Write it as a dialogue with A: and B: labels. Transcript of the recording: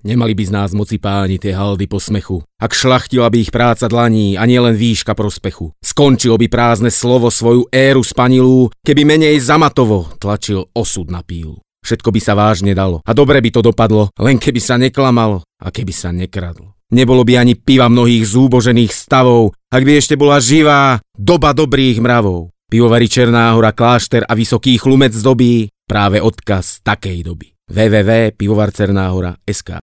A: Nemali by z nás moci páni tie haldy po smechu, ak šľachtila by ich práca dlaní a nielen výška prospechu. Skončilo by prázdne slovo svoju éru spanilú, keby menej zamatovo tlačil osud na pílu. Všetko by sa vážne dalo a dobre by to dopadlo, len keby sa neklamalo a keby sa nekradlo. Nebolo by ani piva mnohých zúbožených stavov, ak by ešte bola živá doba dobrých mravov. Pivovary Černá Hora, klášter a vysoký chlumec zdobí práve odkaz takej doby. www.pivovarcernahora.sk